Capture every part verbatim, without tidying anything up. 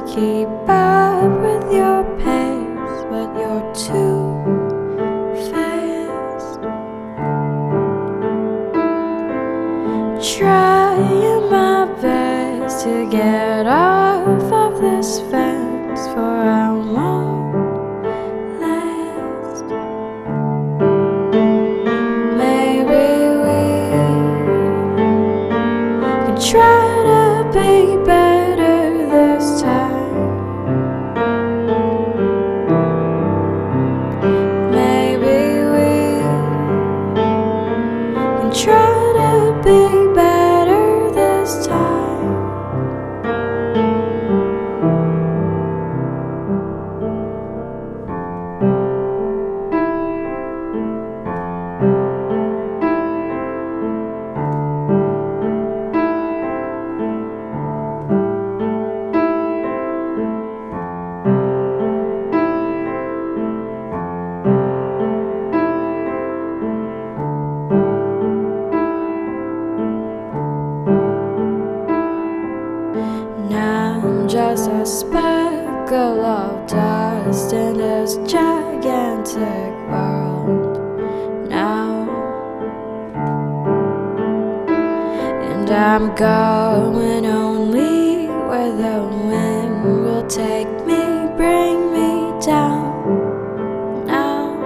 keep up with your pace, but you're too fast. Trying my best to get off of this fence, for I won't last. Maybe we can try to be better this time. Maybe we can try to be better this time. Now I'm just a speckle of dust in this gigantic world now, and I'm going only where the wind will take me, bring me down now.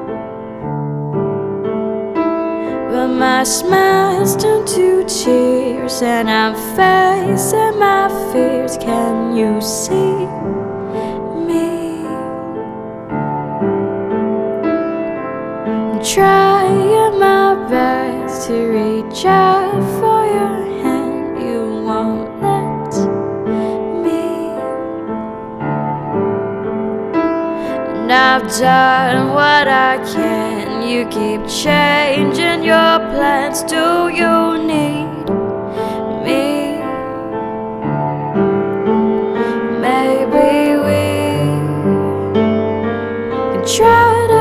But my smiles turn to tears, and I'm facing my fears. Can you see me? I'm trying my best to reach out for your hand. You won't let me. And I've done what I can. You keep changing your plans. Do you need me? Maybe we can try to